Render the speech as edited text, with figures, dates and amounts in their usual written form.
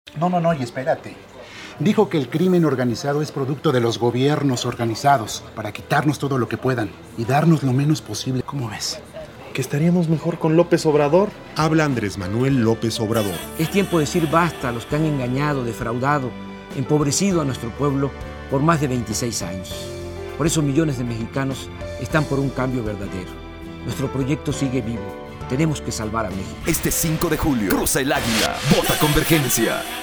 No, y espérate. Dijo que el crimen organizado es producto de los gobiernos organizados para quitarnos todo lo que puedan y darnos lo menos posible. ¿Cómo ves? Que estaríamos mejor con López Obrador. Habla Andrés Manuel López Obrador. Es tiempo de decir basta a los que han engañado, defraudado, empobrecido a nuestro pueblo por más de 26 años. Por eso millones de mexicanos están por un cambio verdadero. Nuestro proyecto sigue vivo. Tenemos que salvar a México. Este 5 de julio, cruza el águila, vota Convergencia.